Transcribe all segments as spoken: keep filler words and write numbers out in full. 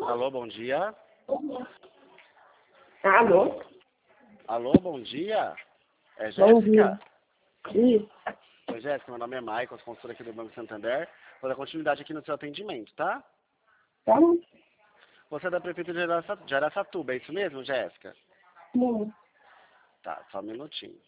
Alô, bom dia. Alô? Alô, bom dia. É Bom Jéssica? dia. Isso. Oi, Jéssica, meu nome é Maicon, consultor aqui do Banco Santander. Vou dar continuidade aqui no seu atendimento, tá? Tá bom. Você é da Prefeitura de Araça- de Araçatuba, é isso mesmo, Jéssica? Bom. Tá, só um minutinho.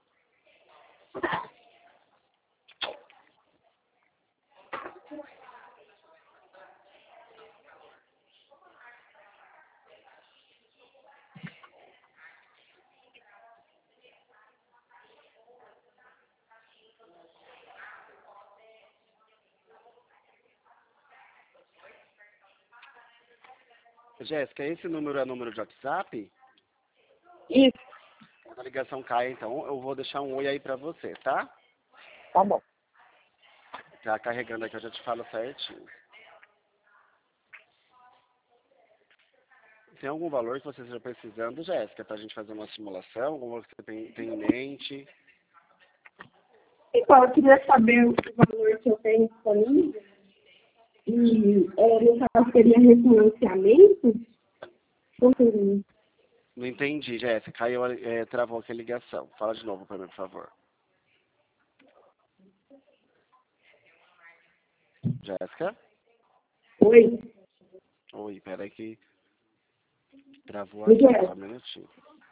Jéssica, esse número é número de WhatsApp? Isso. Quando a ligação cai, então, eu vou deixar um oi aí pra você, tá? Tá bom. Tá carregando aqui, eu já te falo certinho. Tem algum valor que você esteja precisando, Jéssica, pra gente fazer uma simulação? Algum valor que você tem, tem em mente? Então, eu queria saber o valor que eu tenho disponível. E, é, no caso, seria refinanciamento? Como Não entendi, Jéssica. Caiu, é, travou aqui a ligação. Fala de novo pra mim, por favor. Jéssica? Oi? Oi, peraí que travou aqui. Miguel? Só um minutinho.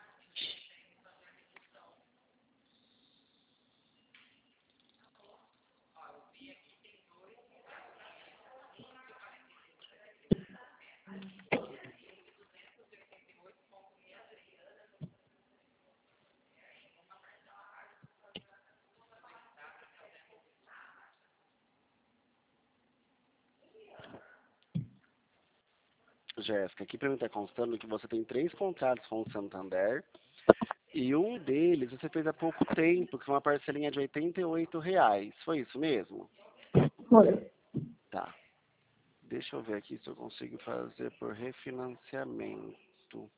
Jéssica, aqui pra mim tá constando que você tem três contratos com o Santander. E um deles você fez há pouco tempo, que é uma parcelinha de oitenta e oito reais. Foi isso mesmo? Oi. Tá. Deixa eu ver aqui se eu consigo fazer por refinanciamento.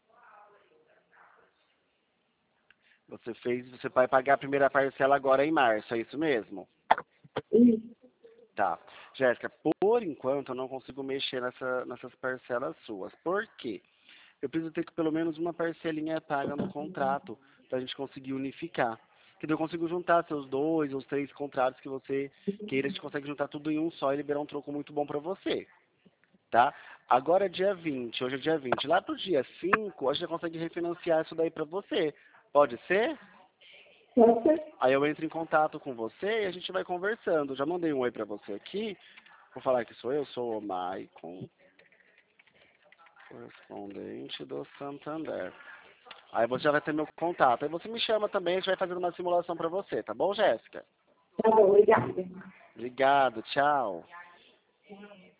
Você fez, você vai pagar a primeira parcela agora em março, é isso mesmo? Isso. Tá. Jéssica, por enquanto eu não consigo mexer nessa, nessas parcelas suas. Por quê? Eu preciso ter que pelo menos uma parcelinha paga no contrato para a gente conseguir unificar. Que daí eu consigo juntar seus dois ou três contratos que você queira, a gente consegue juntar tudo em um só e liberar um troco muito bom para você. Tá? Agora é dia vinte, hoje é dia vinte. Lá pro dia cinco, a gente já consegue refinanciar isso daí para você. Pode ser? Pode ser? Aí eu entro em contato com você e a gente vai conversando. Já mandei um oi pra você aqui. Vou falar que sou eu, sou o Maicon, correspondente do Santander. Aí você já vai ter meu contato. Aí você me chama também, a gente vai fazendo uma simulação pra você, tá bom, Jéssica? Tá bom, obrigada. Obrigado, tchau.